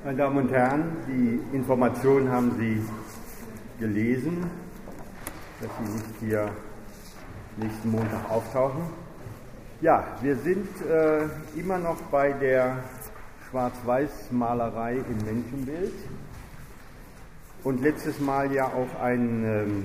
Meine Damen und Herren, die Informationen haben Sie gelesen, dass Sie nicht hier nächsten Montag auftauchen. Ja, wir sind immer noch bei der Schwarz-Weiß-Malerei im Menschenbild und letztes Mal ja auch einen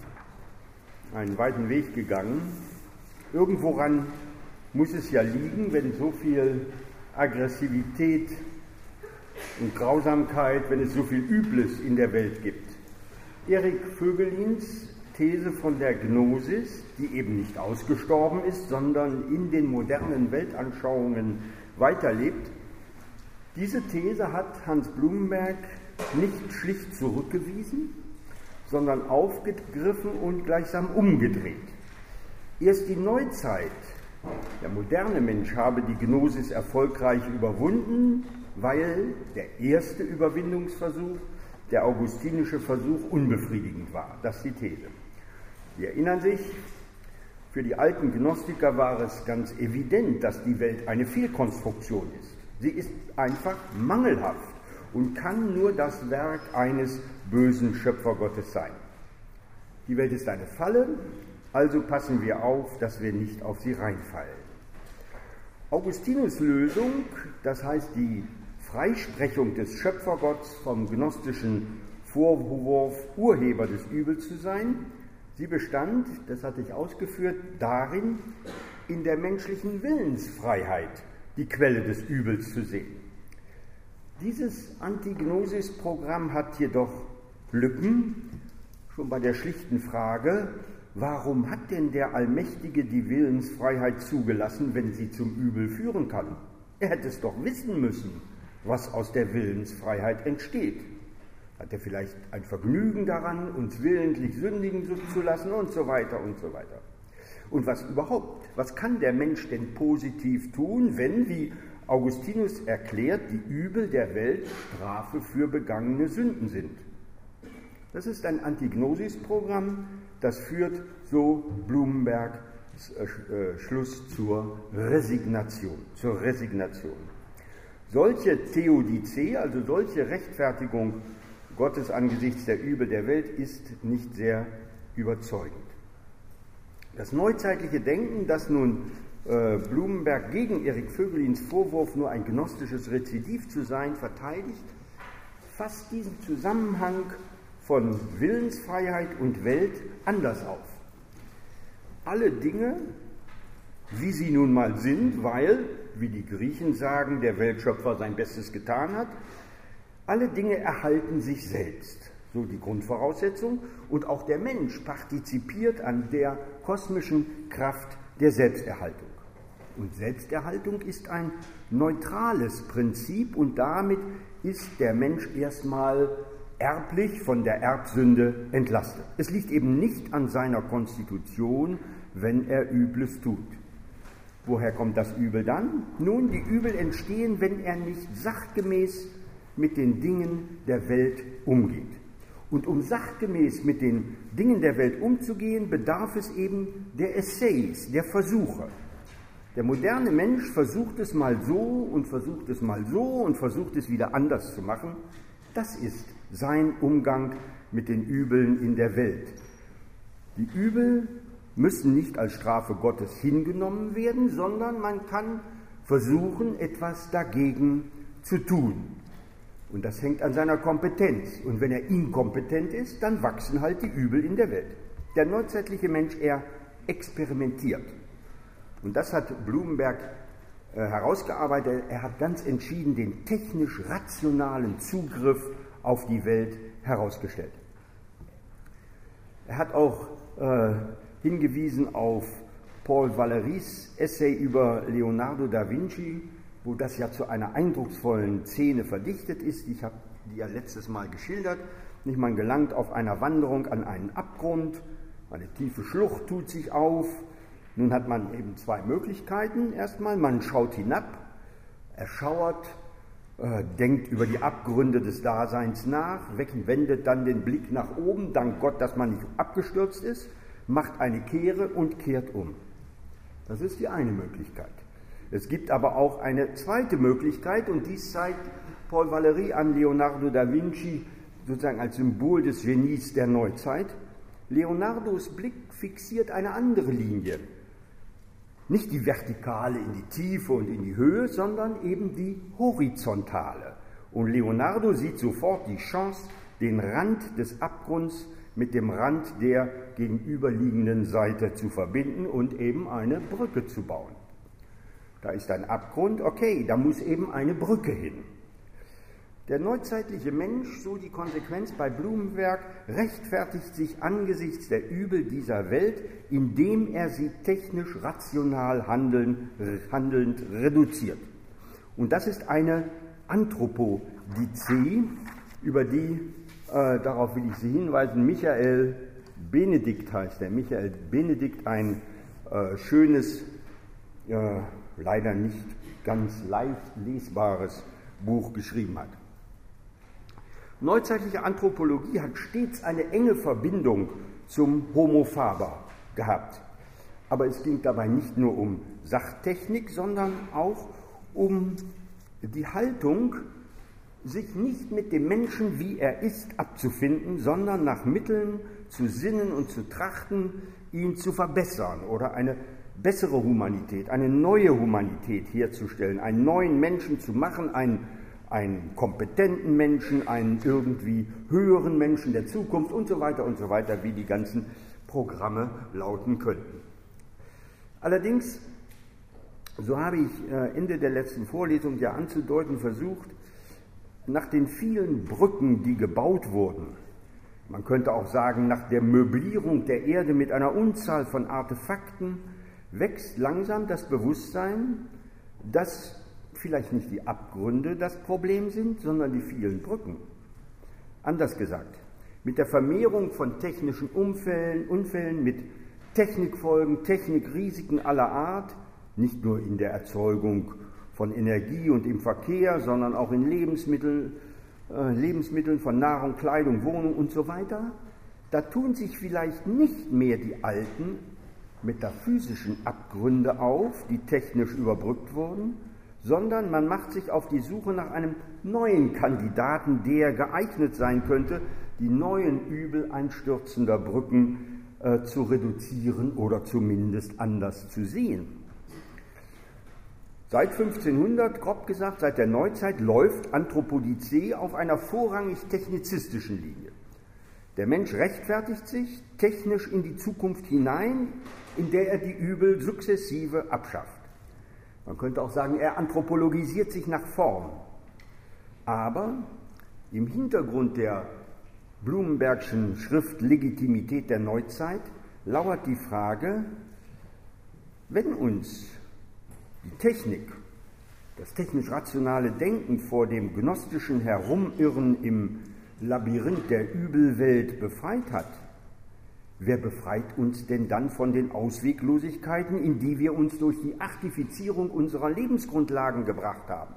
weiten Weg gegangen. Irgendworan muss es ja liegen, wenn so viel Aggressivität und Grausamkeit, wenn es so viel Übles in der Welt gibt. Erik Voegelins These von der Gnosis, die eben nicht ausgestorben ist, sondern in den modernen Weltanschauungen weiterlebt, diese These hat Hans Blumenberg nicht schlicht zurückgewiesen, sondern aufgegriffen und gleichsam umgedreht. Erst die Neuzeit, der moderne Mensch, habe die Gnosis erfolgreich überwunden, weil der erste Überwindungsversuch, der augustinische Versuch, unbefriedigend war. Das ist die These. Sie erinnern sich, für die alten Gnostiker war es ganz evident, dass die Welt eine Fehlkonstruktion ist. Sie ist einfach mangelhaft und kann nur das Werk eines bösen Schöpfergottes sein. Die Welt ist eine Falle, also passen wir auf, dass wir nicht auf sie reinfallen. Augustinus' Lösung, das heißt die Freisprechung des Schöpfergotts vom gnostischen Vorwurf, Urheber des Übels zu sein, sie bestand, das hatte ich ausgeführt, darin, in der menschlichen Willensfreiheit die Quelle des Übels zu sehen. Dieses Antignosis-Programm hat jedoch Lücken, schon bei der schlichten Frage, warum hat denn der Allmächtige die Willensfreiheit zugelassen, wenn sie zum Übel führen kann? Er hätte es doch wissen müssen, was aus der Willensfreiheit entsteht. Hat er vielleicht ein Vergnügen daran, uns willentlich sündigen zu lassen und so weiter und so weiter. Und was überhaupt, was kann der Mensch denn positiv tun, wenn, wie Augustinus erklärt, die Übel der Welt Strafe für begangene Sünden sind? Das ist ein Antignosis-Programm, das führt, so Blumenberg, Schluss zur Resignation. Solche Theodizee, also solche Rechtfertigung Gottes angesichts der Übel der Welt, ist nicht sehr überzeugend. Das neuzeitliche Denken, das nun Blumenberg gegen Erik Voegelins Vorwurf, nur ein gnostisches Rezidiv zu sein, verteidigt, fasst diesen Zusammenhang von Willensfreiheit und Welt anders auf. Alle Dinge, wie sie nun mal sind, weil, wie die Griechen sagen, der Weltschöpfer sein Bestes getan hat, alle Dinge erhalten sich selbst, so die Grundvoraussetzung, und auch der Mensch partizipiert an der kosmischen Kraft der Selbsterhaltung. Und Selbsterhaltung ist ein neutrales Prinzip und damit ist der Mensch erstmal erblich von der Erbsünde entlastet. Es liegt eben nicht an seiner Konstitution, wenn er Übles tut. Woher kommt das Übel dann? Nun, die Übel entstehen, wenn er nicht sachgemäß mit den Dingen der Welt umgeht. Und um sachgemäß mit den Dingen der Welt umzugehen, bedarf es eben der Essays, der Versuche. Der moderne Mensch versucht es mal so und versucht es mal so und versucht es wieder anders zu machen. Das ist sein Umgang mit den Übeln in der Welt. Die Übel müssen nicht als Strafe Gottes hingenommen werden, sondern man kann versuchen, etwas dagegen zu tun. Und das hängt an seiner Kompetenz. Und wenn er inkompetent ist, dann wachsen halt die Übel in der Welt. Der neuzeitliche Mensch, er experimentiert. Und das hat Blumenberg herausgearbeitet. Er hat ganz entschieden den technisch-rationalen Zugriff auf die Welt herausgestellt. Er hat auch hingewiesen auf Paul Valéry's Essay über Leonardo da Vinci, wo das ja zu einer eindrucksvollen Szene verdichtet ist. Ich habe die ja letztes Mal geschildert. Nicht, man gelangt auf einer Wanderung an einen Abgrund, eine tiefe Schlucht tut sich auf. Nun hat man eben zwei Möglichkeiten. Erstmal, man schaut hinab, erschauert, denkt über die Abgründe des Daseins nach, wendet dann den Blick nach oben, dank Gott, dass man nicht abgestürzt ist, macht eine Kehre und kehrt um. Das ist die eine Möglichkeit. Es gibt aber auch eine zweite Möglichkeit, und dies zeigt Paul Valéry an Leonardo da Vinci sozusagen als Symbol des Genies der Neuzeit. Leonardos Blick fixiert eine andere Linie. Nicht die vertikale in die Tiefe und in die Höhe, sondern eben die horizontale. Und Leonardo sieht sofort die Chance, den Rand des Abgrunds mit dem Rand der gegenüberliegenden Seite zu verbinden und eben eine Brücke zu bauen. Da ist ein Abgrund, okay, da muss eben eine Brücke hin. Der neuzeitliche Mensch, so die Konsequenz bei Blumenberg, rechtfertigt sich angesichts der Übel dieser Welt, indem er sie technisch rational handelnd reduziert. Und das ist eine Anthropodizie, über die, darauf will ich Sie hinweisen, Michael Benedikt heißt er. Michael Benedikt, ein schönes, leider nicht ganz leicht lesbares Buch geschrieben hat. Neuzeitliche Anthropologie hat stets eine enge Verbindung zum Homo faber gehabt. Aber es ging dabei nicht nur um Sachtechnik, sondern auch um die Haltung, sich nicht mit dem Menschen, wie er ist, abzufinden, sondern nach Mitteln zu sinnen und zu trachten, ihn zu verbessern oder eine bessere Humanität, eine neue Humanität herzustellen, einen neuen Menschen zu machen, einen kompetenten Menschen, einen irgendwie höheren Menschen der Zukunft und so weiter, wie die ganzen Programme lauten könnten. Allerdings, so habe ich Ende der letzten Vorlesung ja anzudeuten versucht, nach den vielen Brücken, die gebaut wurden, man könnte auch sagen, nach der Möblierung der Erde mit einer Unzahl von Artefakten, wächst langsam das Bewusstsein, dass vielleicht nicht die Abgründe das Problem sind, sondern die vielen Brücken. Anders gesagt, mit der Vermehrung von technischen Unfällen, mit Technikfolgen, Technikrisiken aller Art, nicht nur in der Erzeugung von Energie und im Verkehr, sondern auch in Lebensmitteln von Nahrung, Kleidung, Wohnung und so weiter, da tun sich vielleicht nicht mehr die alten metaphysischen Abgründe auf, die technisch überbrückt wurden, sondern man macht sich auf die Suche nach einem neuen Kandidaten, der geeignet sein könnte, die neuen Übel einstürzender Brücken zu reduzieren oder zumindest anders zu sehen. Seit 1500, grob gesagt, seit der Neuzeit, läuft Anthropodizie auf einer vorrangig technizistischen Linie. Der Mensch rechtfertigt sich technisch in die Zukunft hinein, in der er die Übel sukzessive abschafft. Man könnte auch sagen, er anthropologisiert sich nach vorn. Aber im Hintergrund der Blumenbergschen Schrift Legitimität der Neuzeit lauert die Frage, wenn uns die Technik, das technisch-rationale Denken vor dem gnostischen Herumirren im Labyrinth der Übelwelt befreit hat, wer befreit uns denn dann von den Ausweglosigkeiten, in die wir uns durch die Artifizierung unserer Lebensgrundlagen gebracht haben?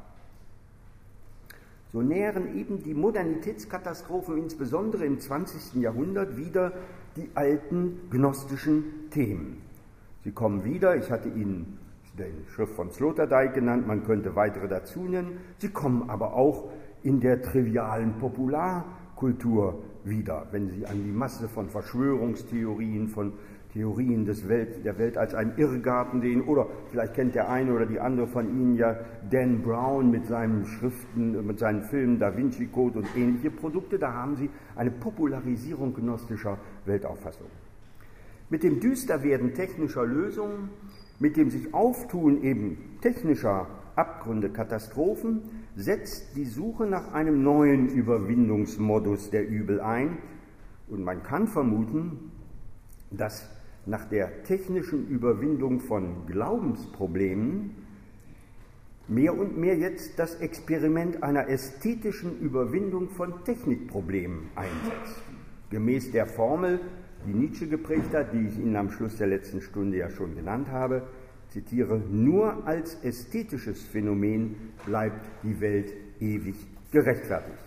So nähren eben die Modernitätskatastrophen, insbesondere im 20. Jahrhundert, wieder die alten gnostischen Themen. Sie kommen wieder, ich hatte Ihnen die Schrift von Sloterdijk genannt, man könnte weitere dazu nennen, sie kommen aber auch in der trivialen Popularkultur wieder, wenn Sie an die Masse von Verschwörungstheorien, von Theorien der Welt als einen Irrgarten sehen, oder vielleicht kennt der eine oder die andere von Ihnen ja Dan Brown mit seinen Schriften, mit seinen Filmen Da Vinci Code und ähnliche Produkte, da haben Sie eine Popularisierung gnostischer Weltauffassung. Mit dem Düsterwerden technischer Lösungen, mit dem sich Auftun eben technischer Abgründe, Katastrophen, setzt die Suche nach einem neuen Überwindungsmodus der Übel ein. Und man kann vermuten, dass nach der technischen Überwindung von Glaubensproblemen mehr und mehr jetzt das Experiment einer ästhetischen Überwindung von Technikproblemen einsetzt. Gemäß der Formel, die Nietzsche geprägt hat, die ich Ihnen am Schluss der letzten Stunde ja schon genannt habe, zitiere, nur als ästhetisches Phänomen bleibt die Welt ewig gerechtfertigt.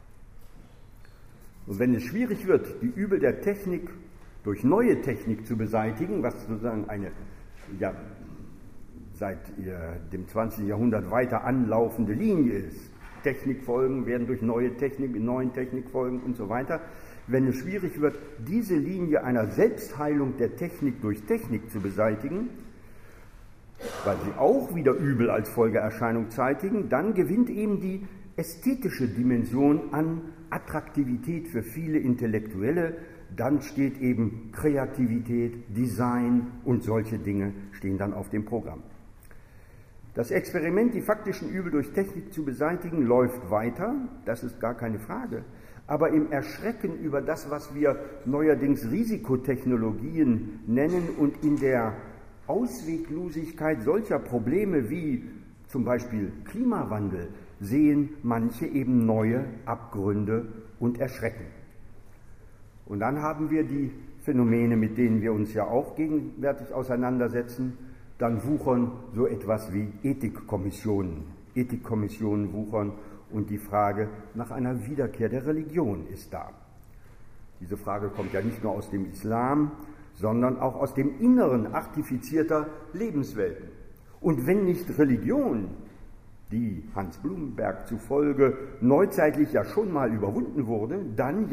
Und wenn es schwierig wird, die Übel der Technik durch neue Technik zu beseitigen, was sozusagen eine seit dem 20. Jahrhundert weiter anlaufende Linie ist, Technikfolgen werden durch neue Technik, mit neuen Technikfolgen und so weiter. Wenn es schwierig wird, diese Linie einer Selbstheilung der Technik durch Technik zu beseitigen, weil sie auch wieder Übel als Folgeerscheinung zeitigen, dann gewinnt eben die ästhetische Dimension an Attraktivität für viele Intellektuelle. Dann steht eben Kreativität, Design und solche Dinge stehen dann auf dem Programm. Das Experiment, die faktischen Übel durch Technik zu beseitigen, läuft weiter, das ist gar keine Frage. Aber im Erschrecken über das, was wir neuerdings Risikotechnologien nennen und in der Ausweglosigkeit solcher Probleme wie zum Beispiel Klimawandel, sehen manche eben neue Abgründe und erschrecken. Und dann haben wir die Phänomene, mit denen wir uns ja auch gegenwärtig auseinandersetzen. Dann wuchern so etwas wie Ethikkommissionen. Ethikkommissionen wuchern und die Frage nach einer Wiederkehr der Religion ist da. Diese Frage kommt ja nicht nur aus dem Islam, sondern auch aus dem Inneren artifizierter Lebenswelten. Und wenn nicht Religion, die Hans Blumenberg zufolge neuzeitlich ja schon mal überwunden wurde, dann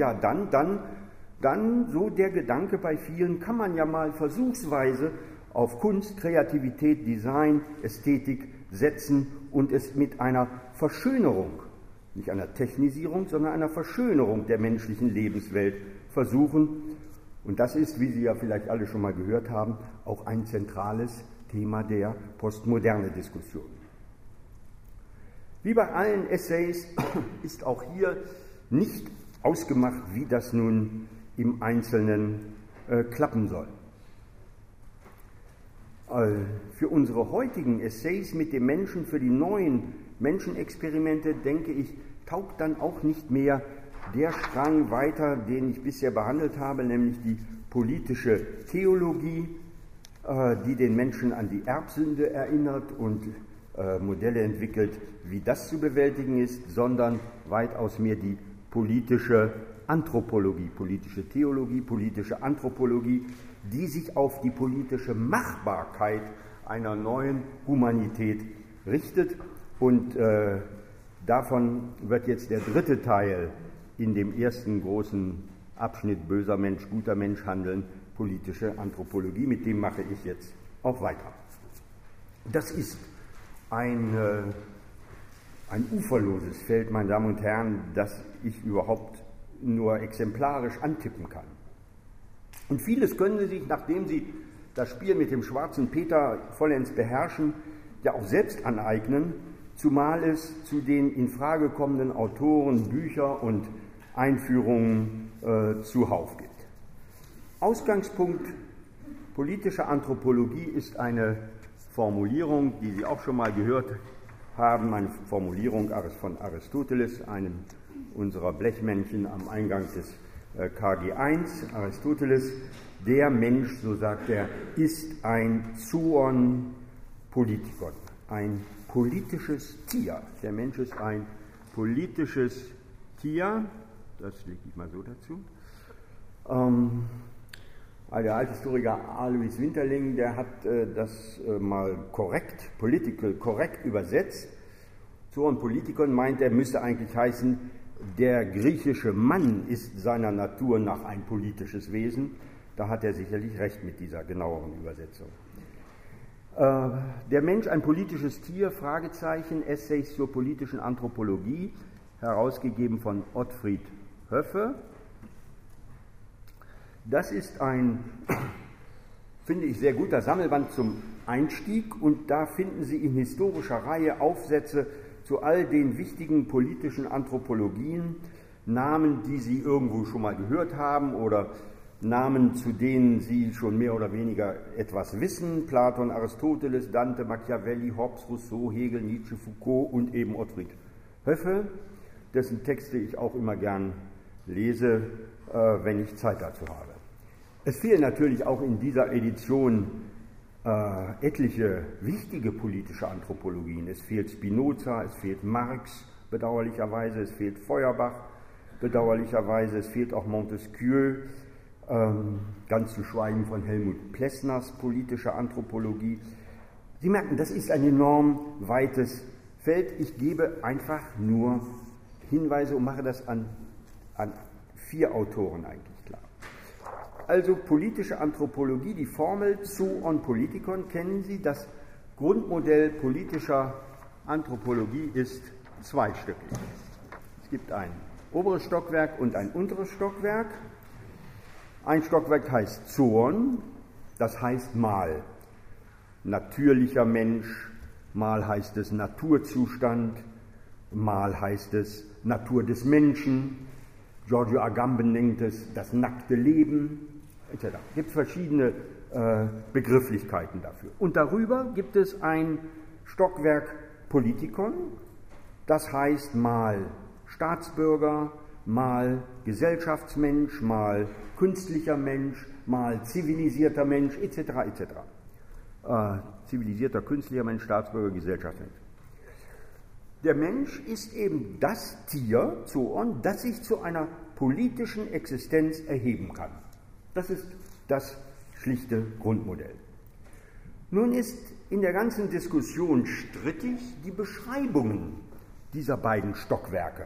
so der Gedanke bei vielen, kann man ja mal versuchsweise auf Kunst, Kreativität, Design, Ästhetik setzen und es mit einer Verschönerung, nicht einer Technisierung, sondern einer Verschönerung der menschlichen Lebenswelt versuchen. Und das ist, wie Sie ja vielleicht alle schon mal gehört haben, auch ein zentrales Thema der postmoderne Diskussion. Wie bei allen Essays ist auch hier nicht ausgemacht, wie das nun im Einzelnen klappen soll. Für unsere heutigen Essays mit dem Menschen, für die neuen Menschenexperimente, denke ich, taugt dann auch nicht mehr der Strang weiter, den ich bisher behandelt habe, nämlich die politische Theologie, die den Menschen an die Erbsünde erinnert und Modelle entwickelt, wie das zu bewältigen ist, sondern weitaus mehr die politische Anthropologie, politische Theologie, politische Anthropologie, die sich auf die politische Machbarkeit einer neuen Humanität richtet. Und davon wird jetzt der dritte Teil in dem ersten großen Abschnitt böser Mensch, guter Mensch handeln, politische Anthropologie, mit dem mache ich jetzt auch weiter. Das ist ein uferloses Feld, meine Damen und Herren, das ich überhaupt nur exemplarisch antippen kann. Und vieles können Sie sich, nachdem Sie das Spiel mit dem schwarzen Peter vollends beherrschen, ja auch selbst aneignen, zumal es zu den in Frage kommenden Autoren Bücher und Einführungen zuhauf gibt. Ausgangspunkt politischer Anthropologie ist eine Formulierung, die Sie auch schon mal gehört haben, eine Formulierung von Aristoteles, einem unserer Blechmännchen am Eingang des KG1. Aristoteles, der Mensch, so sagt er, ist ein Zoon Politikon, ein politisches Tier. Der Mensch ist ein politisches Tier, das lege ich mal so dazu. Der Althistoriker Alois Winterling, der hat das mal political korrekt übersetzt. Zoon Politikon meint, er müsste eigentlich heißen, der griechische Mann ist seiner Natur nach ein politisches Wesen. Da hat er sicherlich recht mit dieser genaueren Übersetzung. Der Mensch ein politisches Tier, Fragezeichen, Essays zur politischen Anthropologie, herausgegeben von Ottfried Höffe. Das ist ein, finde ich, sehr guter Sammelband zum Einstieg und da finden Sie in historischer Reihe Aufsätze zu all den wichtigen politischen Anthropologien, Namen, die Sie irgendwo schon mal gehört haben oder Namen, zu denen Sie schon mehr oder weniger etwas wissen: Platon, Aristoteles, Dante, Machiavelli, Hobbes, Rousseau, Hegel, Nietzsche, Foucault und eben Ottfried Höffe, dessen Texte ich auch immer gern lese, wenn ich Zeit dazu habe. Es fehlen natürlich auch in dieser Edition etliche wichtige politische Anthropologien. Es fehlt Spinoza, es fehlt Marx, bedauerlicherweise, es fehlt Feuerbach, bedauerlicherweise, es fehlt auch Montesquieu, ganz zu schweigen von Helmut Plessners politische Anthropologie. Sie merken, das ist ein enorm weites fällt. Ich gebe einfach nur Hinweise und mache das an 4 Autoren eigentlich klar. Also politische Anthropologie, die Formel Zoon Politikon, kennen Sie. Das Grundmodell politischer Anthropologie ist zweistöckig. Es gibt ein oberes Stockwerk und ein unteres Stockwerk. Ein Stockwerk heißt Zoon, das heißt mal natürlicher Mensch, mal heißt es Naturzustand, mal heißt es Natur des Menschen. Giorgio Agamben nennt es das nackte Leben, etc. Es gibt verschiedene Begrifflichkeiten dafür. Und darüber gibt es ein Stockwerk Politikon, das heißt mal Staatsbürger, mal Gesellschaftsmensch, mal künstlicher Mensch, mal zivilisierter Mensch, etc. etc. Zivilisierter, künstlicher Mensch, Staatsbürger, Gesellschaftsmensch. Der Mensch ist eben das Tier, Zoon, das sich zu einer politischen Existenz erheben kann. Das ist das schlichte Grundmodell. Nun ist in der ganzen Diskussion strittig die Beschreibungen dieser beiden Stockwerke.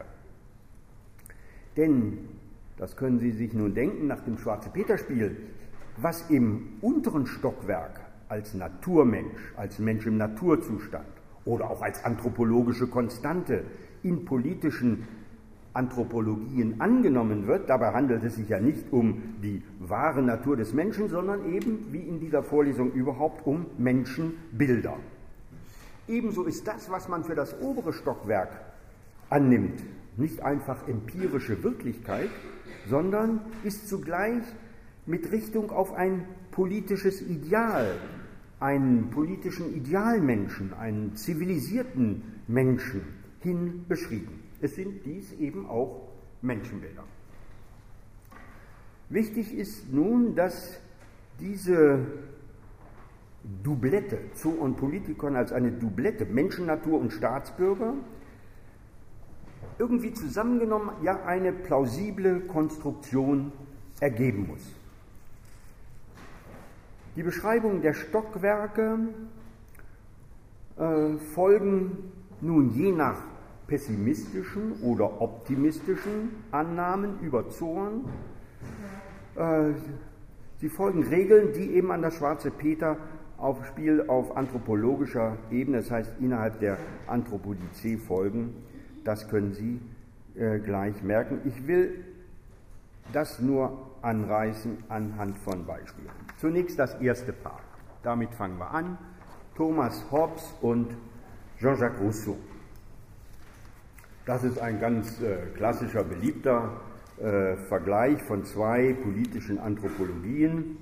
Denn, das können Sie sich nun denken nach dem Schwarze-Peter-Spiel, was im unteren Stockwerk als Naturmensch, als Mensch im Naturzustand oder auch als anthropologische Konstante in politischen Anthropologien angenommen wird, dabei handelt es sich ja nicht um die wahre Natur des Menschen, sondern eben, wie in dieser Vorlesung überhaupt, um Menschenbilder. Ebenso ist das, was man für das obere Stockwerk annimmt, nicht einfach empirische Wirklichkeit, sondern ist zugleich mit Richtung auf ein politisches Ideal, einen politischen Idealmenschen, einen zivilisierten Menschen hin beschrieben. Es sind dies eben auch Menschenbilder. Wichtig ist nun, dass diese Doublette, Zoon Politikon als eine Doublette, Menschen, Natur und Staatsbürger, irgendwie zusammengenommen ja eine plausible Konstruktion ergeben muss. Die Beschreibungen der Stockwerke folgen nun je nach pessimistischen oder optimistischen Annahmen über Zoon. Sie folgen Regeln, die eben an das Schwarze Peter Spiel auf anthropologischer Ebene, das heißt innerhalb der Anthropodizie folgen. Das können Sie gleich merken. Ich will das nur anreißen anhand von Beispielen. Zunächst das erste Paar. Damit fangen wir an. Thomas Hobbes und Jean-Jacques Rousseau. Das ist ein ganz klassischer, beliebter Vergleich von 2 politischen Anthropologien.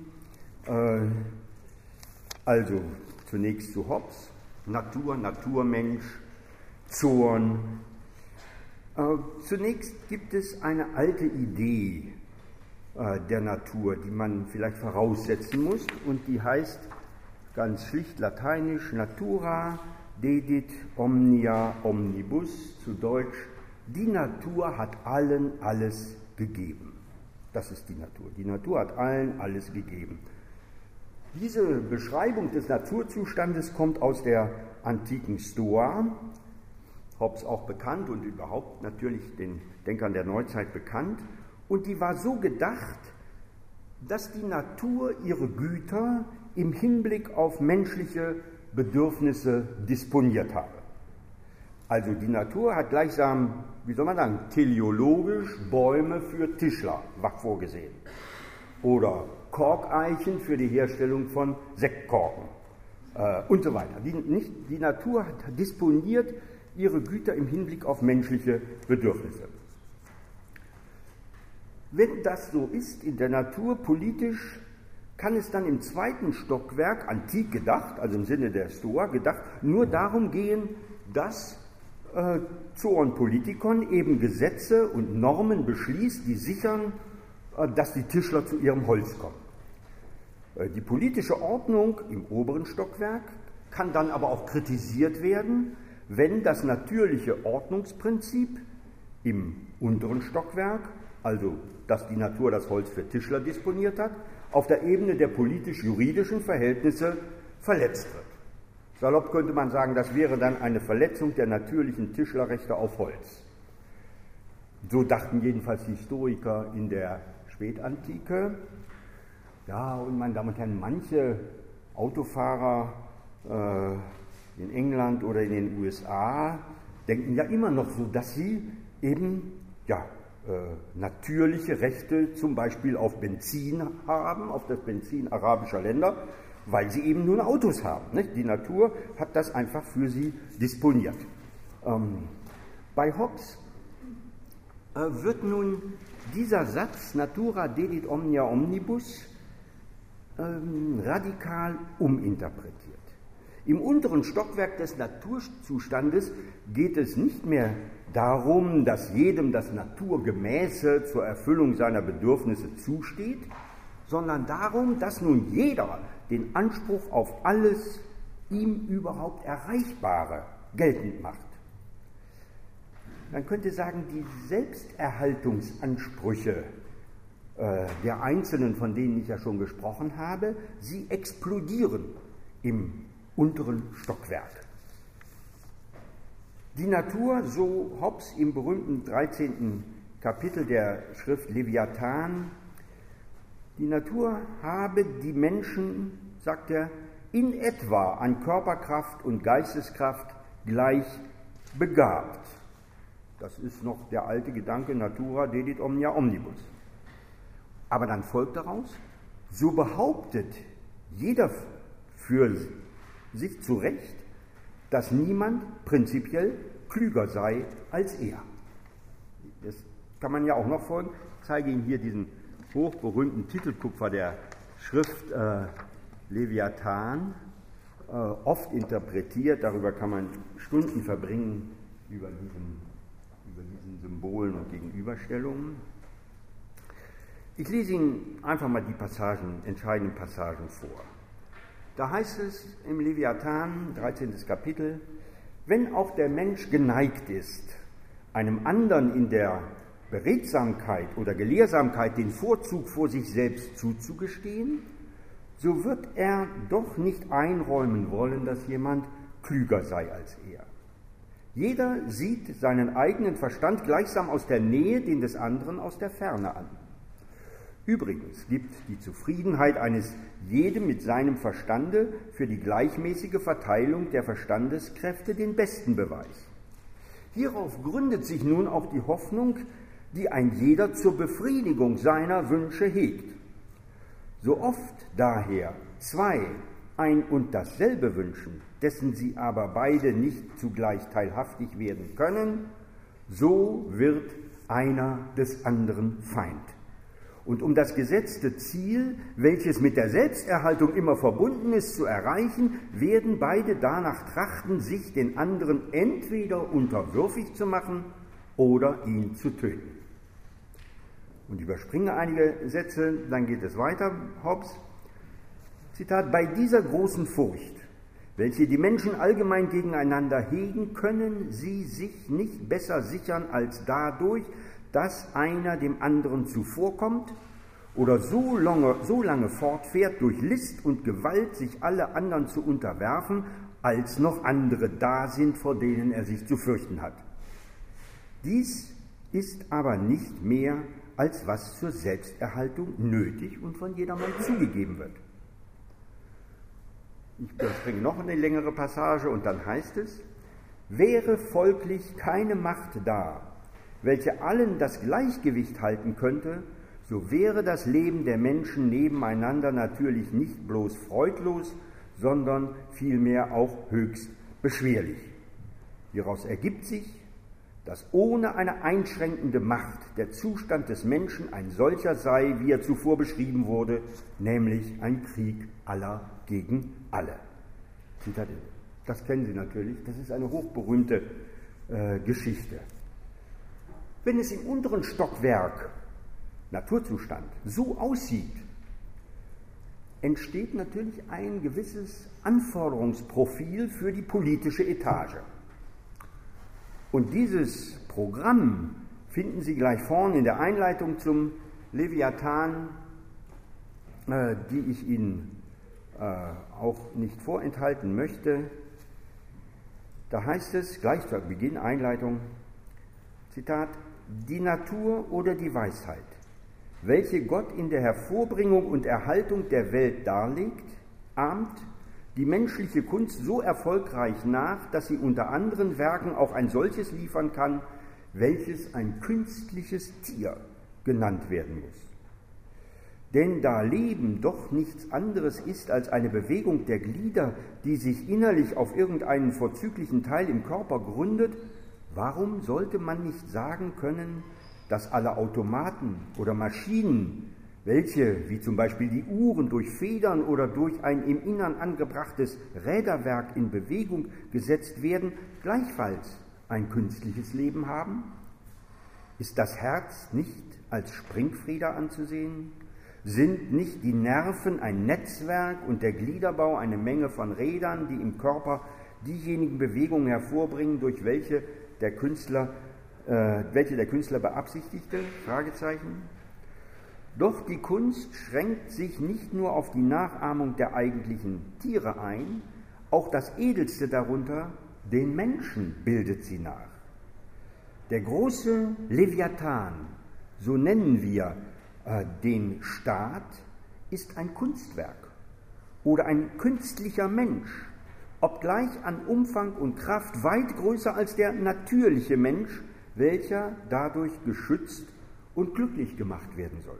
Also zunächst zu Hobbes. Natur, Naturmensch, Zoon. Zunächst gibt es eine alte Idee der Natur, die man vielleicht voraussetzen muss, und die heißt ganz schlicht lateinisch Natura dedit omnia omnibus, zu Deutsch, die Natur hat allen alles gegeben. Das ist die Natur. Die Natur hat allen alles gegeben. Diese Beschreibung des Naturzustandes kommt aus der antiken Stoa, Hobbes auch bekannt und überhaupt natürlich den Denkern der Neuzeit bekannt, und die war so gedacht, dass die Natur ihre Güter im Hinblick auf menschliche Bedürfnisse disponiert habe. Also die Natur hat gleichsam, wie soll man sagen, teleologisch Bäume für Tischler vorgesehen oder Korkeichen für die Herstellung von Sektkorken und so weiter. Die Natur hat disponiert ihre Güter im Hinblick auf menschliche Bedürfnisse. Wenn das so ist in der Natur politisch, kann es dann im zweiten Stockwerk, antik gedacht, also im Sinne der Stoa gedacht, nur darum gehen, dass Zoon Politikon eben Gesetze und Normen beschließt, die sichern, dass die Tischler zu ihrem Holz kommen. Die politische Ordnung im oberen Stockwerk kann dann aber auch kritisiert werden, wenn das natürliche Ordnungsprinzip im unteren Stockwerk, also dass die Natur das Holz für Tischler disponiert hat, auf der Ebene der politisch-juridischen Verhältnisse verletzt wird. Salopp könnte man sagen, das wäre dann eine Verletzung der natürlichen Tischlerrechte auf Holz. So dachten jedenfalls die Historiker in der Spätantike. Ja, und meine Damen und Herren, manche Autofahrer in England oder in den USA denken ja immer noch so, dass sie eben natürliche Rechte zum Beispiel auf Benzin haben, auf das Benzin arabischer Länder, weil sie eben nur Autos haben. Nicht? Die Natur hat das einfach für sie disponiert. Bei Hobbes wird nun dieser Satz Natura dedit omnia omnibus radikal uminterpretiert. Im unteren Stockwerk des Naturzustandes geht es nicht mehr darum, dass jedem das Naturgemäße zur Erfüllung seiner Bedürfnisse zusteht, sondern darum, dass nun jeder den Anspruch auf alles ihm überhaupt Erreichbare geltend macht. Man könnte sagen, die Selbsterhaltungsansprüche der Einzelnen, von denen ich ja schon gesprochen habe, sie explodieren im unteren Stockwerk. Die Natur, so Hobbes im berühmten 13. Kapitel der Schrift Leviathan, die Natur habe die Menschen, sagt er, in etwa an Körperkraft und Geisteskraft gleich begabt. Das ist noch der alte Gedanke, Natura dedit omnia omnibus. Aber dann folgt daraus, so behauptet jeder für sich zu Recht, dass niemand prinzipiell klüger sei als er. Das kann man ja auch noch folgen. Ich zeige Ihnen hier diesen hochberühmten Titelkupfer der Schrift Leviathan, oft interpretiert, darüber kann man Stunden verbringen, über diesen Symbolen und Gegenüberstellungen. Ich lese Ihnen einfach mal die entscheidenden Passagen vor. Da heißt es im Leviathan, 13. Kapitel, wenn auch der Mensch geneigt ist, einem anderen in der Beredsamkeit oder Gelehrsamkeit den Vorzug vor sich selbst zuzugestehen, so wird er doch nicht einräumen wollen, dass jemand klüger sei als er. Jeder sieht seinen eigenen Verstand gleichsam aus der Nähe, den des anderen aus der Ferne an. Übrigens gibt die Zufriedenheit eines jedem mit seinem Verstande für die gleichmäßige Verteilung der Verstandeskräfte den besten Beweis. Hierauf gründet sich nun auch die Hoffnung, die ein jeder zur Befriedigung seiner Wünsche hegt. So oft daher zwei ein und dasselbe wünschen, dessen sie aber beide nicht zugleich teilhaftig werden können, so wird einer des anderen Feind. Und um das gesetzte Ziel, welches mit der Selbsterhaltung immer verbunden ist, zu erreichen, werden beide danach trachten, sich den anderen entweder unterwürfig zu machen oder ihn zu töten. Und ich überspringe einige Sätze, dann geht es weiter, Hobbes. Zitat, bei dieser großen Furcht, welche die Menschen allgemein gegeneinander hegen, können sie sich nicht besser sichern als dadurch, dass einer dem anderen zuvorkommt oder so lange fortfährt, durch List und Gewalt sich alle anderen zu unterwerfen, als noch andere da sind, vor denen er sich zu fürchten hat. Dies ist aber nicht mehr, als was zur Selbsterhaltung nötig und von jedermann zugegeben wird. Ich überspringe noch eine längere Passage und dann heißt es, wäre folglich keine Macht da, welche allen das Gleichgewicht halten könnte, so wäre das Leben der Menschen nebeneinander natürlich nicht bloß freudlos, sondern vielmehr auch höchst beschwerlich. Hieraus ergibt sich, dass ohne eine einschränkende Macht der Zustand des Menschen ein solcher sei, wie er zuvor beschrieben wurde, nämlich ein Krieg aller gegen alle. Zitat Ende. Das kennen Sie natürlich, das ist eine hochberühmte Geschichte. Wenn es im unteren Stockwerk, Naturzustand, so aussieht, entsteht natürlich ein gewisses Anforderungsprofil für die politische Etage. Und dieses Programm finden Sie gleich vorne in der Einleitung zum Leviathan, die ich Ihnen auch nicht vorenthalten möchte. Da heißt es gleich zu Beginn, Einleitung, Zitat, die Natur oder die Weisheit, welche Gott in der Hervorbringung und Erhaltung der Welt darlegt, ahmt die menschliche Kunst so erfolgreich nach, dass sie unter anderen Werken auch ein solches liefern kann, welches ein künstliches Tier genannt werden muss. Denn da Leben doch nichts anderes ist als eine Bewegung der Glieder, die sich innerlich auf irgendeinen vorzüglichen Teil im Körper gründet, warum sollte man nicht sagen können, dass alle Automaten oder Maschinen, welche, wie zum Beispiel die Uhren, durch Federn oder durch ein im Innern angebrachtes Räderwerk in Bewegung gesetzt werden, gleichfalls ein künstliches Leben haben? Ist das Herz nicht als Springfeder anzusehen? Sind nicht die Nerven ein Netzwerk und der Gliederbau eine Menge von Rädern, die im Körper diejenigen Bewegungen hervorbringen, durch welche der Künstler beabsichtigte? Fragezeichen. Doch die Kunst schränkt sich nicht nur auf die Nachahmung der eigentlichen Tiere ein, auch das Edelste darunter, den Menschen, bildet sie nach. Der große Leviathan, so nennen wir den Staat, ist ein Kunstwerk oder ein künstlicher Mensch, obgleich an Umfang und Kraft weit größer als der natürliche Mensch, welcher dadurch geschützt und glücklich gemacht werden soll.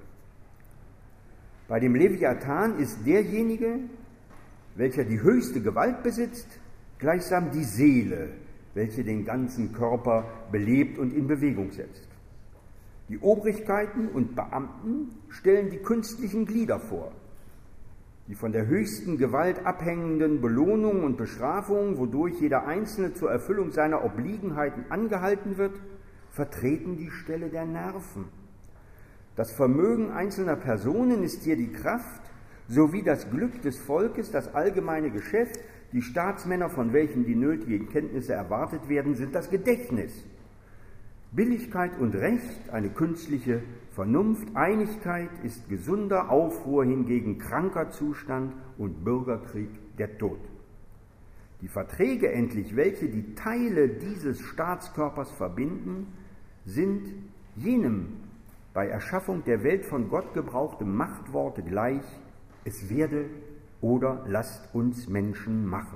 Bei dem Leviathan ist derjenige, welcher die höchste Gewalt besitzt, gleichsam die Seele, welche den ganzen Körper belebt und in Bewegung setzt. Die Obrigkeiten und Beamten stellen die künstlichen Glieder vor, die von der höchsten Gewalt abhängenden Belohnungen und Bestrafungen, wodurch jeder Einzelne zur Erfüllung seiner Obliegenheiten angehalten wird, vertreten die Stelle der Nerven. Das Vermögen einzelner Personen ist hier die Kraft, sowie das Glück des Volkes, das allgemeine Geschäft, die Staatsmänner, von welchen die nötigen Kenntnisse erwartet werden, sind das Gedächtnis. Billigkeit und Recht, eine künstliche Vernunft, Einigkeit ist gesunder Aufruhr, hingegen kranker Zustand und Bürgerkrieg der Tod. Die Verträge endlich, welche die Teile dieses Staatskörpers verbinden, sind jenem bei Erschaffung der Welt von Gott gebrauchtem Machtworte gleich, es werde oder lasst uns Menschen machen.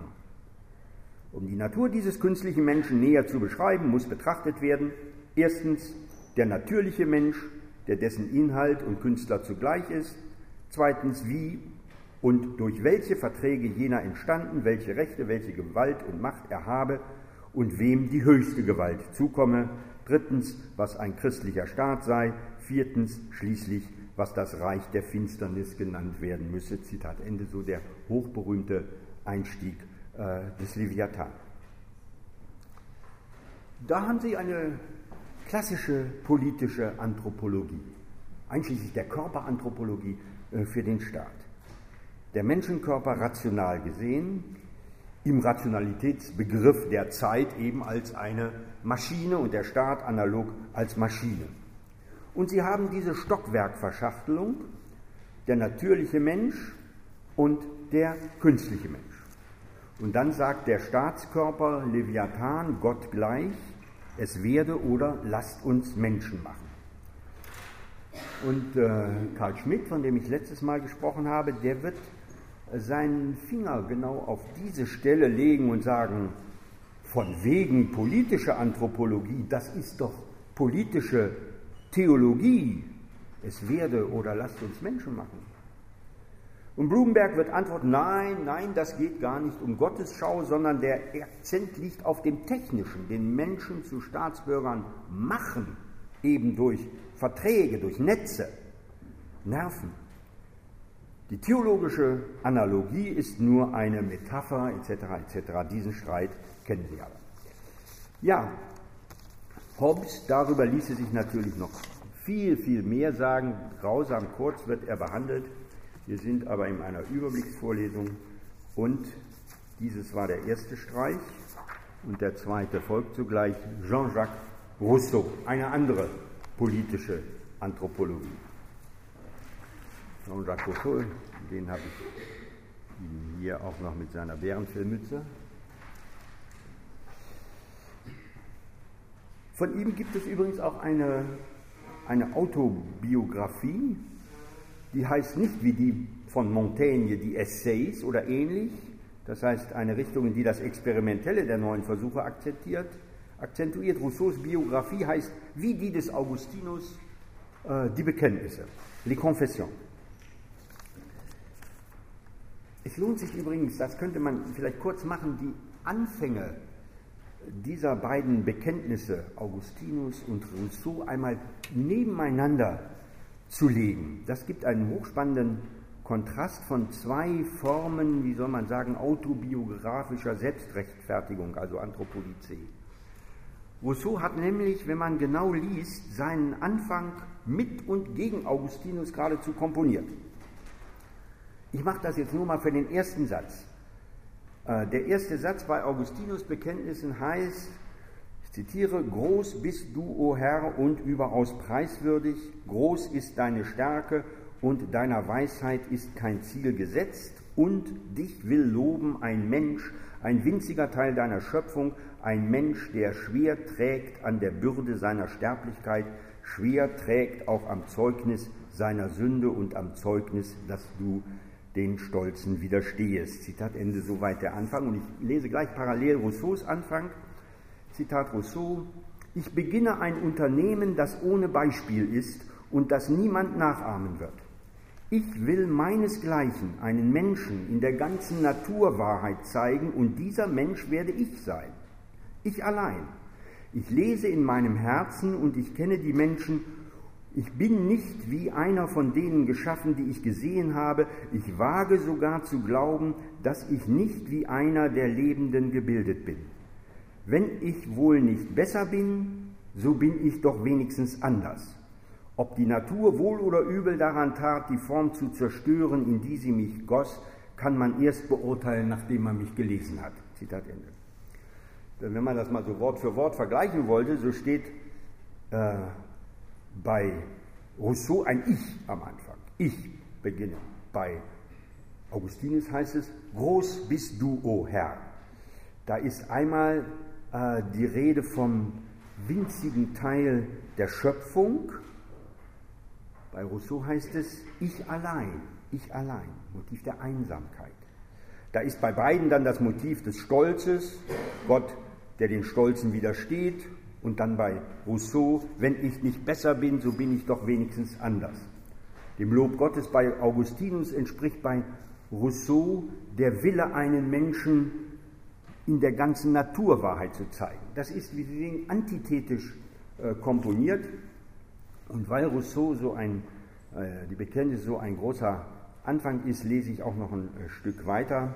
Um die Natur dieses künstlichen Menschen näher zu beschreiben, muss betrachtet werden, erstens der natürliche Mensch, der dessen Inhalt und Künstler zugleich ist, zweitens wie und durch welche Verträge jener entstanden, welche Rechte, welche Gewalt und Macht er habe und wem die höchste Gewalt zukomme, drittens, was ein christlicher Staat sei, viertens, schließlich, was das Reich der Finsternis genannt werden müsse. Zitat Ende, so der hochberühmte Einstieg des Leviathan. Da haben Sie eine klassische politische Anthropologie, einschließlich der Körperanthropologie für den Staat. Der Menschenkörper rational gesehen, im Rationalitätsbegriff der Zeit eben als eine Maschine und der Staat analog als Maschine. Und Sie haben diese Stockwerkverschachtelung, der natürliche Mensch und der künstliche Mensch. Und dann sagt der Staatskörper Leviathan, Gott gleich, es werde oder lasst uns Menschen machen. Und Karl Schmidt, von dem ich letztes Mal gesprochen habe, der wird seinen Finger genau auf diese Stelle legen und sagen, von wegen politische Anthropologie, das ist doch politische Theologie, es werde oder lasst uns Menschen machen. Und Blumenberg wird antworten, nein, das geht gar nicht um Gottesschau, sondern der Akzent liegt auf dem Technischen, den Menschen zu Staatsbürgern machen, eben durch Verträge, durch Netze, Nerven. Die theologische Analogie ist nur eine Metapher, etc. Diesen Streit kennen Sie aber. Ja, Hobbes, darüber ließe sich natürlich noch viel, viel mehr sagen. Grausam kurz wird er behandelt. Wir sind aber in einer Überblicksvorlesung und dieses war der erste Streich und der zweite folgt zugleich, Jean-Jacques Rousseau, eine andere politische Anthropologie. Jean-Jacques Rousseau, den habe ich hier auch noch mit seiner Bärenfellmütze. Von ihm gibt es übrigens auch eine Autobiografie, die heißt nicht wie die von Montaigne die Essays oder ähnlich, das heißt eine Richtung, in die das Experimentelle der neuen Versuche akzentuiert. Rousseaus Biografie heißt wie die des Augustinus die Bekenntnisse, les Confessions. Es lohnt sich übrigens, das könnte man vielleicht kurz machen, die Anfänge dieser beiden Bekenntnisse, Augustinus und Rousseau, einmal nebeneinander zu legen. Das gibt einen hochspannenden Kontrast von zwei Formen, wie soll man sagen, autobiografischer Selbstrechtfertigung, also Anthropolyzie. Rousseau hat nämlich, wenn man genau liest, seinen Anfang mit und gegen Augustinus geradezu komponiert. Ich mache das jetzt nur mal für den ersten Satz. Der erste Satz bei Augustinus Bekenntnissen heißt, ich zitiere, groß bist du, o Herr, und überaus preiswürdig, groß ist deine Stärke und deiner Weisheit ist kein Ziel gesetzt, und dich will loben ein Mensch, ein winziger Teil deiner Schöpfung, ein Mensch, der schwer trägt an der Bürde seiner Sterblichkeit, schwer trägt auch am Zeugnis seiner Sünde und am Zeugnis, dass du den Stolzen widerstehest. Zitat Ende, soweit der Anfang. Und ich lese gleich parallel Rousseaus Anfang. Zitat Rousseau: Ich beginne ein Unternehmen, das ohne Beispiel ist und das niemand nachahmen wird. Ich will meinesgleichen einen Menschen in der ganzen Naturwahrheit zeigen, und dieser Mensch werde ich sein. Ich allein. Ich lese in meinem Herzen und ich kenne die Menschen. Ich bin nicht wie einer von denen geschaffen, die ich gesehen habe. Ich wage sogar zu glauben, dass ich nicht wie einer der Lebenden gebildet bin. Wenn ich wohl nicht besser bin, so bin ich doch wenigstens anders. Ob die Natur wohl oder übel daran tat, die Form zu zerstören, in die sie mich goss, kann man erst beurteilen, nachdem man mich gelesen hat. Zitat Ende. Wenn man das mal so Wort für Wort vergleichen wollte, so steht bei Rousseau ein Ich am Anfang. Ich beginne. Bei Augustinus heißt es, groß bist du, o Herr. Da ist einmal die Rede vom winzigen Teil der Schöpfung. Bei Rousseau heißt es, ich allein, Motiv der Einsamkeit. Da ist bei beiden dann das Motiv des Stolzes, Gott, der den Stolzen widersteht. Und dann bei Rousseau, wenn ich nicht besser bin, so bin ich doch wenigstens anders. Dem Lob Gottes bei Augustinus entspricht bei Rousseau der Wille, einen Menschen in der ganzen Naturwahrheit zu zeigen. Das ist, wie Sie sehen, antithetisch komponiert. Und weil Rousseau die Bekenntnisse so ein großer Anfang ist, lese ich auch noch ein Stück weiter.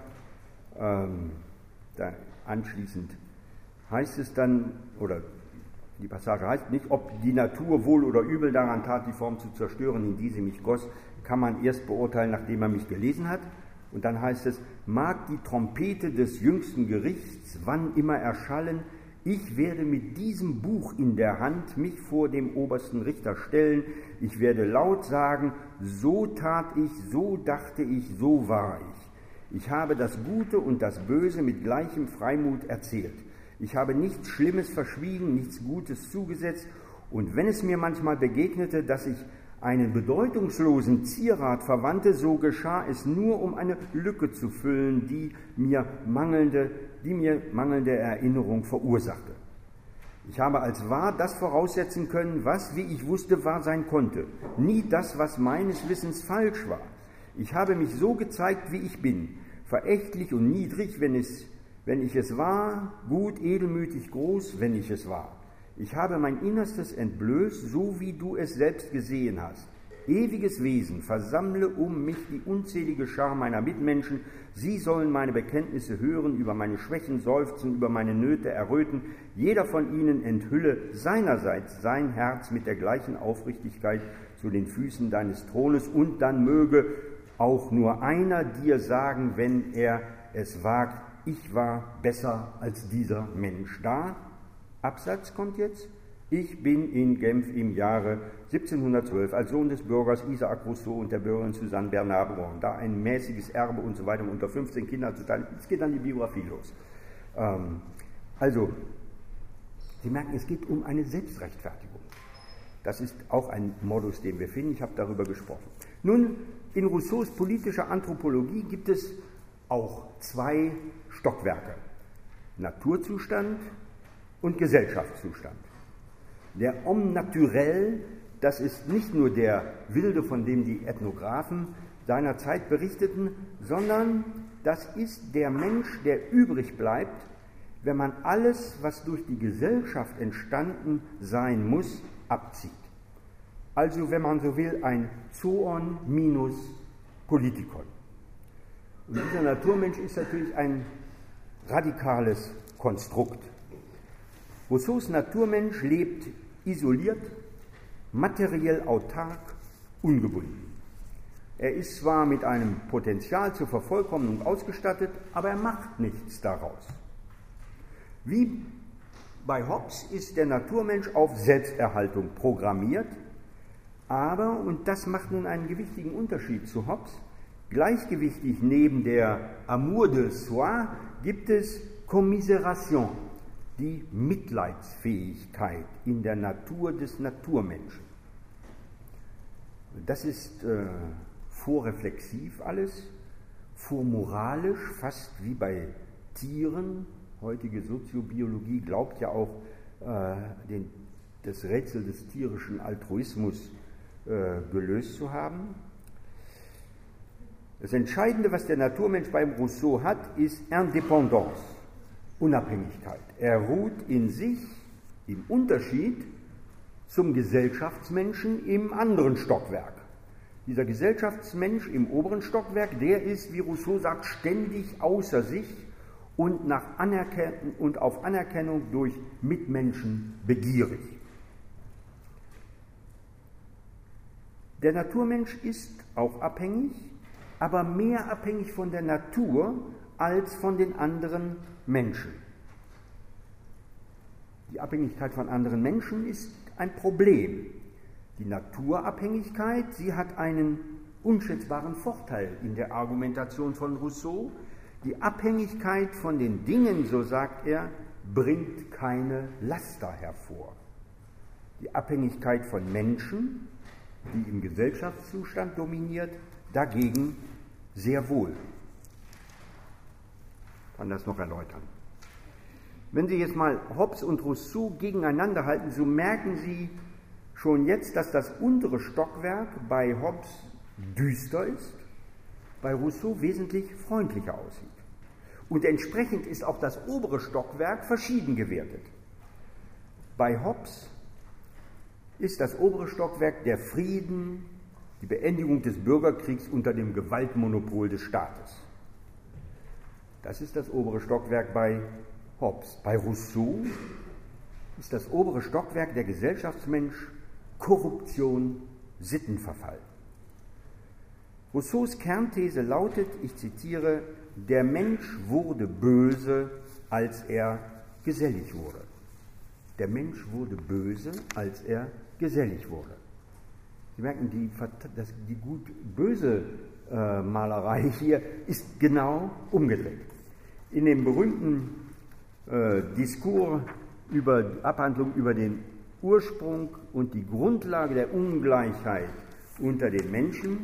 Da anschließend heißt es dann, oder die Passage heißt nicht, ob die Natur wohl oder übel daran tat, die Form zu zerstören, in die sie mich goss, kann man erst beurteilen, nachdem man mich gelesen hat. Und dann heißt es, mag die Trompete des jüngsten Gerichts wann immer erschallen, ich werde mit diesem Buch in der Hand mich vor dem obersten Richter stellen, ich werde laut sagen, so tat ich, so dachte ich, so war ich. Ich habe das Gute und das Böse mit gleichem Freimut erzählt. Ich habe nichts Schlimmes verschwiegen, nichts Gutes zugesetzt, und wenn es mir manchmal begegnete, dass ich einen bedeutungslosen Zierat verwandte, so geschah es nur, um eine Lücke zu füllen, die mir mangelnde Erinnerung verursachte. Ich habe als wahr das voraussetzen können, was, wie ich wusste, wahr sein konnte, nie das, was meines Wissens falsch war. Ich habe mich so gezeigt, wie ich bin, verächtlich und niedrig, wenn ich es war, gut, edelmütig, groß, wenn ich es war. Ich habe mein Innerstes entblößt, so wie du es selbst gesehen hast. Ewiges Wesen, versammle um mich die unzählige Schar meiner Mitmenschen. Sie sollen meine Bekenntnisse hören, über meine Schwächen seufzen, über meine Nöte erröten. Jeder von ihnen enthülle seinerseits sein Herz mit der gleichen Aufrichtigkeit zu den Füßen deines Thrones, und dann möge auch nur einer dir sagen, wenn er es wagt, ich war besser als dieser Mensch. Da, Absatz kommt jetzt, ich bin in Genf im Jahre 1712 als Sohn des Bürgers Isaac Rousseau und der Bürgerin Suzanne Bernard geboren. Da ein mäßiges Erbe und so weiter, unter 15 Kindern zu teilen. Jetzt geht dann die Biografie los. Also, Sie merken, es geht um eine Selbstrechtfertigung. Das ist auch ein Modus, den wir finden. Ich habe darüber gesprochen. Nun, in Rousseaus politischer Anthropologie gibt es auch zwei Stockwerke: Naturzustand und Gesellschaftszustand. Der Homme naturel, das ist nicht nur der Wilde, von dem die Ethnographen seiner Zeit berichteten, sondern das ist der Mensch, der übrig bleibt, wenn man alles, was durch die Gesellschaft entstanden sein muss, abzieht. Also, wenn man so will, ein Zoon minus Politikon. Und dieser Naturmensch ist natürlich ein radikales Konstrukt. Rousseaus Naturmensch lebt isoliert, materiell autark, ungebunden. Er ist zwar mit einem Potenzial zur Vervollkommnung ausgestattet, aber er macht nichts daraus. Wie bei Hobbes ist der Naturmensch auf Selbsterhaltung programmiert, aber, und das macht nun einen gewichtigen Unterschied zu Hobbes, gleichgewichtig neben der Amour de soi gibt es Commiseration, die Mitleidsfähigkeit in der Natur des Naturmenschen. Das ist vorreflexiv alles, vormoralisch, fast wie bei Tieren. Heutige Soziobiologie glaubt ja auch, das Rätsel des tierischen Altruismus gelöst zu haben. Das Entscheidende, was der Naturmensch beim Rousseau hat, ist Indépendance, Unabhängigkeit. Er ruht in sich, im Unterschied zum Gesellschaftsmenschen im anderen Stockwerk. Dieser Gesellschaftsmensch im oberen Stockwerk, der ist, wie Rousseau sagt, ständig außer sich und auf Anerkennung durch Mitmenschen begierig. Der Naturmensch ist auch abhängig, aber mehr abhängig von der Natur als von den anderen Menschen. Die Abhängigkeit von anderen Menschen ist ein Problem. Die Naturabhängigkeit, sie hat einen unschätzbaren Vorteil in der Argumentation von Rousseau. Die Abhängigkeit von den Dingen, so sagt er, bringt keine Laster hervor. Die Abhängigkeit von Menschen, die im Gesellschaftszustand dominiert, dagegen sehr wohl. Ich kann das noch erläutern. Wenn Sie jetzt mal Hobbes und Rousseau gegeneinander halten, so merken Sie schon jetzt, dass das untere Stockwerk bei Hobbes düster ist, bei Rousseau wesentlich freundlicher aussieht. Und entsprechend ist auch das obere Stockwerk verschieden gewertet. Bei Hobbes ist das obere Stockwerk der Frieden, die Beendigung des Bürgerkriegs unter dem Gewaltmonopol des Staates. Das ist das obere Stockwerk bei Hobbes. Bei Rousseau ist das obere Stockwerk der Gesellschaftsmensch, Korruption, Sittenverfall. Rousseaus Kernthese lautet, ich zitiere, der Mensch wurde böse, als er gesellig wurde. Der Mensch wurde böse, als er gesellig wurde. Sie merken, die gut-böse Malerei hier ist genau umgedreht. In dem berühmten Diskurs über die Abhandlung über den Ursprung und die Grundlage der Ungleichheit unter den Menschen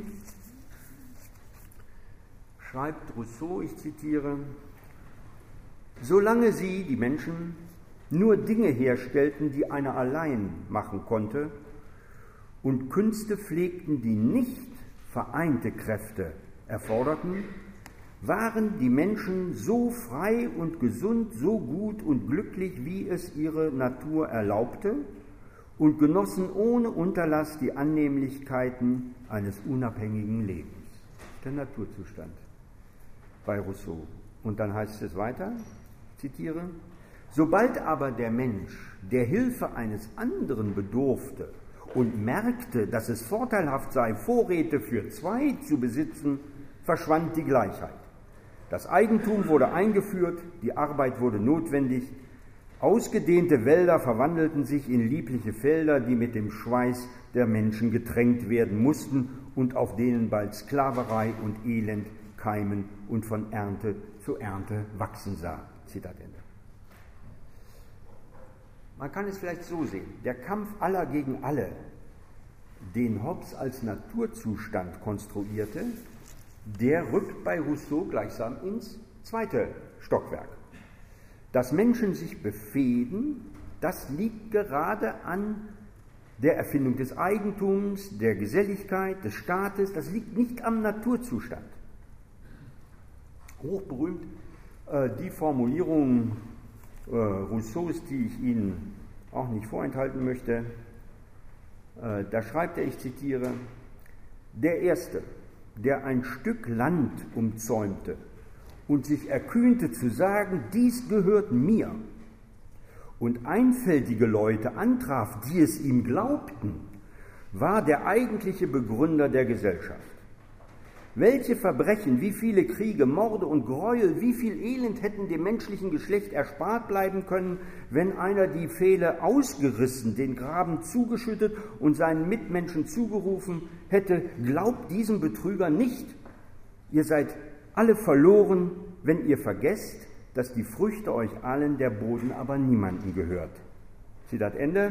schreibt Rousseau, ich zitiere, solange sie, die Menschen, nur Dinge herstellten, die einer allein machen konnte, und Künste pflegten, die nicht vereinte Kräfte erforderten, waren die Menschen so frei und gesund, so gut und glücklich, wie es ihre Natur erlaubte, und genossen ohne Unterlass die Annehmlichkeiten eines unabhängigen Lebens. Der Naturzustand bei Rousseau. Und dann heißt es weiter, zitiere, sobald aber der Mensch der Hilfe eines anderen bedurfte und merkte, dass es vorteilhaft sei, Vorräte für zwei zu besitzen, verschwand die Gleichheit. Das Eigentum wurde eingeführt, die Arbeit wurde notwendig, ausgedehnte Wälder verwandelten sich in liebliche Felder, die mit dem Schweiß der Menschen getränkt werden mussten und auf denen bald Sklaverei und Elend keimen und von Ernte zu Ernte wachsen sah. Zitat Ende. Man kann es vielleicht so sehen, der Kampf aller gegen alle, den Hobbes als Naturzustand konstruierte, der rückt bei Rousseau gleichsam ins zweite Stockwerk. Dass Menschen sich befehden, das liegt gerade an der Erfindung des Eigentums, der Geselligkeit, des Staates, das liegt nicht am Naturzustand. Hochberühmt die Formulierung Rousseaus, die ich Ihnen auch nicht vorenthalten möchte. Da schreibt er, ich zitiere: Der Erste, der ein Stück Land umzäumte und sich erkühnte zu sagen, dies gehört mir, und einfältige Leute antraf, die es ihm glaubten, war der eigentliche Begründer der Gesellschaft. Welche Verbrechen, wie viele Kriege, Morde und Gräuel, wie viel Elend hätten dem menschlichen Geschlecht erspart bleiben können, wenn einer die Pfähle ausgerissen, den Graben zugeschüttet und seinen Mitmenschen zugerufen hätte: Glaubt diesem Betrüger nicht, ihr seid alle verloren, wenn ihr vergesst, dass die Früchte euch allen, der Boden aber niemandem gehört. Zitat Ende.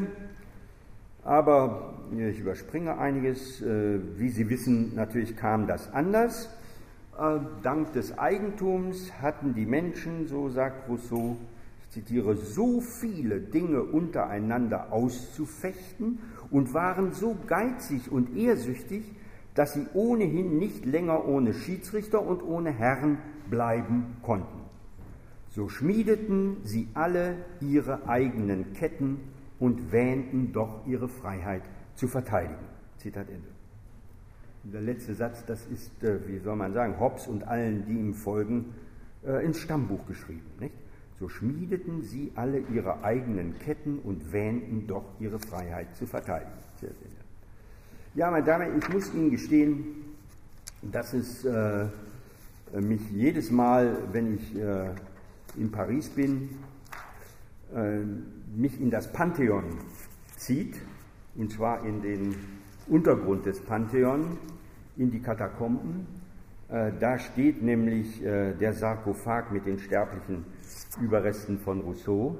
Aber ich überspringe einiges. Wie Sie wissen, natürlich kam das anders. Dank des Eigentums hatten die Menschen, so sagt Rousseau, ich zitiere, so viele Dinge untereinander auszufechten und waren so geizig und ehrsüchtig, dass sie ohnehin nicht länger ohne Schiedsrichter und ohne Herrn bleiben konnten. So schmiedeten sie alle ihre eigenen Ketten und wähnten doch ihre Freiheit zu verteidigen. Zitat Ende. Der letzte Satz, das ist, wie soll man sagen, Hobbes und allen, die ihm folgen, ins Stammbuch geschrieben. Nicht? So schmiedeten sie alle ihre eigenen Ketten und wähnten doch ihre Freiheit zu verteidigen. Zitat Ende. Ja, meine Damen, ich muss Ihnen gestehen, dass es mich jedes Mal, wenn ich in Paris bin, mich in das Pantheon zieht, und zwar in den Untergrund des Pantheon, in die Katakomben. Da steht nämlich der Sarkophag mit den sterblichen Überresten von Rousseau.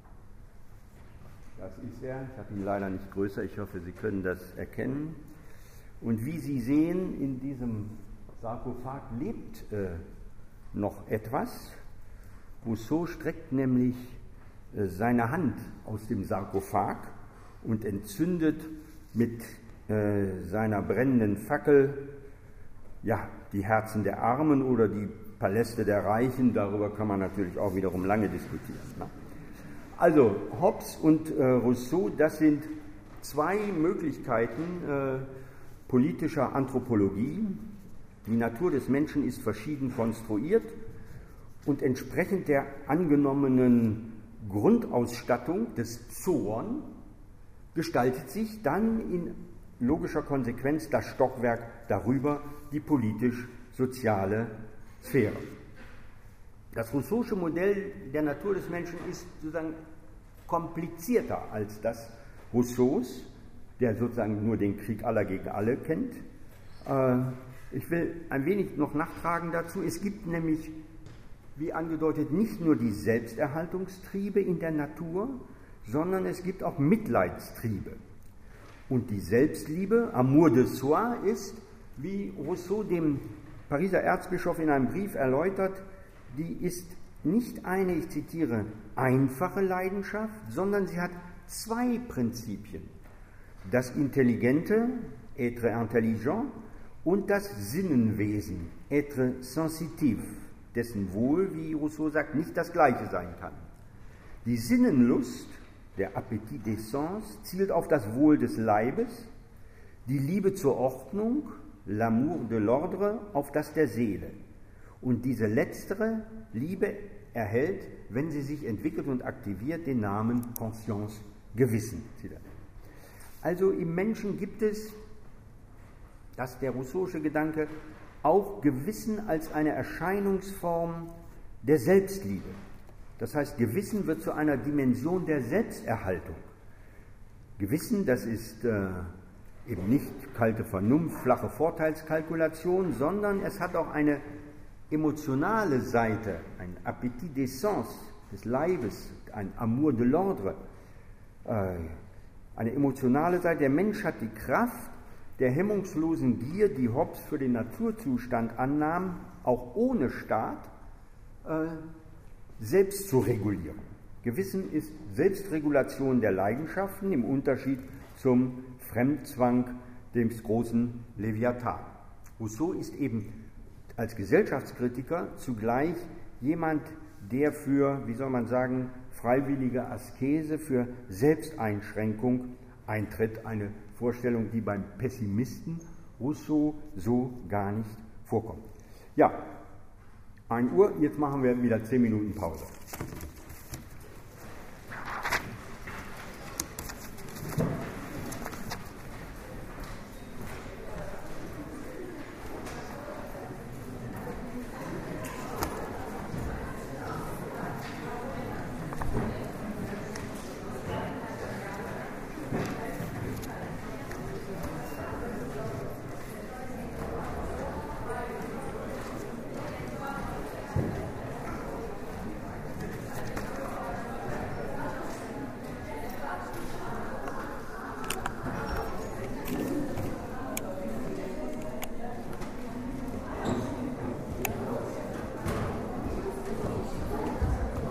Das ist er. Ich habe ihn leider nicht größer. Ich hoffe, Sie können das erkennen. Und wie Sie sehen, in diesem Sarkophag lebt noch etwas. Rousseau streckt nämlich seine Hand aus dem Sarkophag und entzündet mit seiner brennenden Fackel die Herzen der Armen oder die Paläste der Reichen. Darüber kann man natürlich auch wiederum lange diskutieren. Ne? Also Hobbes und Rousseau, das sind zwei Möglichkeiten politischer Anthropologie. Die Natur des Menschen ist verschieden konstruiert und entsprechend der angenommenen Grundausstattung des Zoon gestaltet sich dann in logischer Konsequenz das Stockwerk darüber, die politisch-soziale Sphäre. Das Rousseausche Modell der Natur des Menschen ist sozusagen komplizierter als das Rousseaus, der sozusagen nur den Krieg aller gegen alle kennt. Ich will ein wenig noch nachtragen dazu. Es gibt nämlich, wie angedeutet, nicht nur die Selbsterhaltungstriebe in der Natur, sondern es gibt auch Mitleidstriebe. Und die Selbstliebe, Amour de soi, ist, wie Rousseau dem Pariser Erzbischof in einem Brief erläutert, die ist nicht eine, ich zitiere, einfache Leidenschaft, sondern sie hat zwei Prinzipien. Das Intelligente, être intelligent, und das Sinnenwesen, être sensitif, dessen Wohl, wie Rousseau sagt, nicht das Gleiche sein kann. Die Sinnenlust, der Appetit des Sens, zielt auf das Wohl des Leibes, die Liebe zur Ordnung, l'amour de l'ordre, auf das der Seele. Und diese letztere Liebe erhält, wenn sie sich entwickelt und aktiviert, den Namen Conscience, Gewissen. Also im Menschen gibt es, das ist der Rousseausche Gedanke, auch Gewissen als eine Erscheinungsform der Selbstliebe. Das heißt, Gewissen wird zu einer Dimension der Selbsterhaltung. Gewissen, das ist eben nicht kalte Vernunft, flache Vorteilskalkulation, sondern es hat auch eine emotionale Seite, ein Appetit des Sens, des Leibes, ein Amour de l'ordre. eine emotionale Seite. Der Mensch hat die Kraft der hemmungslosen Gier, die Hobbes für den Naturzustand annahm, auch ohne Staat, selbst zu regulieren. Gewissen ist Selbstregulation der Leidenschaften im Unterschied zum Fremdzwang des großen Leviathan. Rousseau ist eben als Gesellschaftskritiker zugleich jemand, der für, wie soll man sagen, freiwillige Askese, für Selbsteinschränkung eintritt. Eine Vorstellung, die beim Pessimisten Rousseau so gar nicht vorkommt. Ja, 1 Uhr, jetzt machen wir wieder 10 Minuten Pause.